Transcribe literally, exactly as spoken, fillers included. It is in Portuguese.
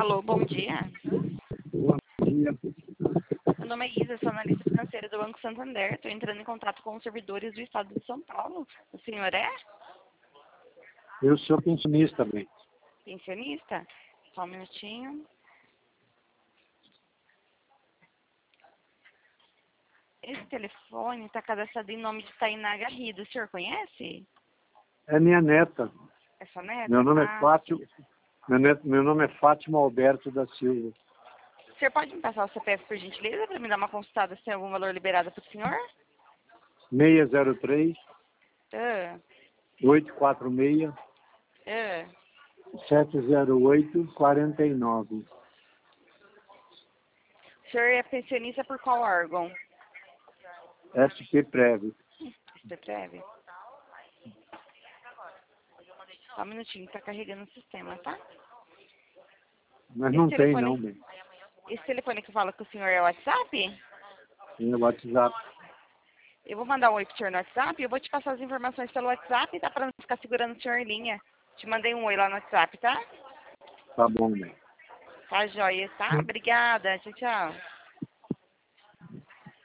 Alô, bom dia. Bom dia. Meu nome é Isa, sou analista financeira do Banco Santander. Estou entrando em contato com os servidores do Estado de São Paulo. O senhor é Eu sou pensionista, bem. pensionista? Só um minutinho. Esse telefone está cadastrado em nome de Tainá Garrido. O senhor conhece? É minha neta. É sua neta? Meu nome Ah, é Fátima. Meu, neto, meu nome é Fátima Alberto da Silva. o senhor pode me passar o C P F por gentileza para me dar uma consultada se tem algum valor liberado para o senhor? seis zero três, Ah, oito quatro seis, ah. sete zero oito, quatro nove. O senhor é pensionista por qual órgão? S P Prev. Você breve? Só um minutinho, está carregando o sistema, tá? Mas Esse não tem telefone, não, bem. esse telefone que fala com o senhor é o WhatsApp? Tem o WhatsApp. Eu vou mandar um oi pro senhor no WhatsApp e eu vou te passar as informações pelo WhatsApp, tá? Pra não ficar segurando o senhor em linha. Te mandei um oi lá no WhatsApp, tá? Tá bom, bem. Tá joia, tá? Obrigada. Tchau, tchau.